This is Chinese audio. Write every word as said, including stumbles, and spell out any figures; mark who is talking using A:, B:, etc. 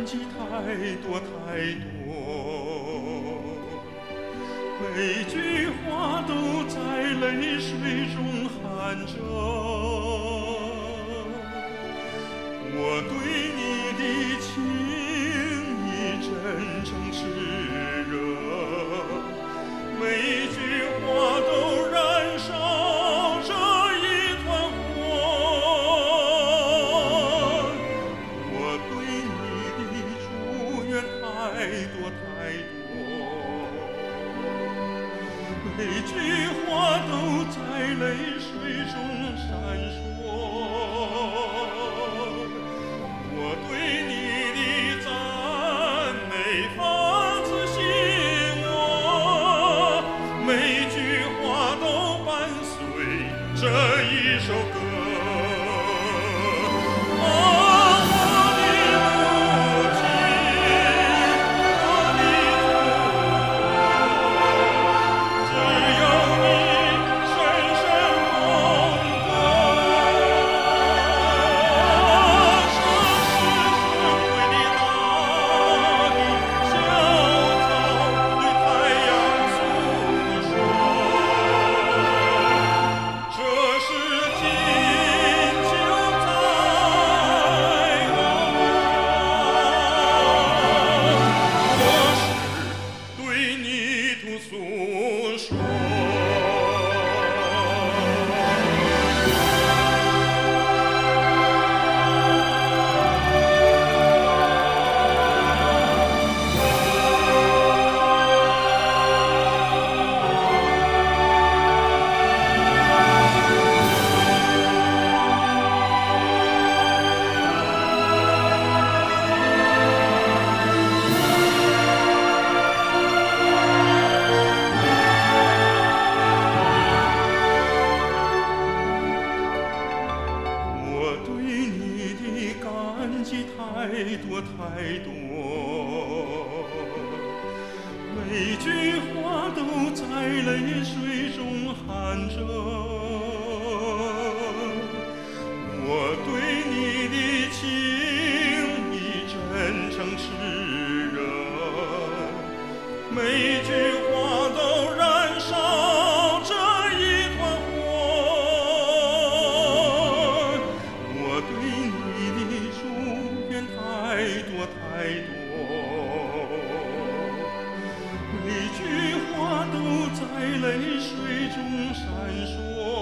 A: 激太多太多，每句话都在泪水中含着。我对你的情意真诚炽热，每句话都燃烧着一团火。我对你的祝愿太多太多，每句话都在泪水中闪烁。我对你的赞美发自心窝，每句话都伴随这一首歌。太多太多，每句话都在泪水中含着。我对你的情意真诚炽热，每句话都燃烧着一团火。我对你的祝愿太多太多，每句话都在泪水中闪烁。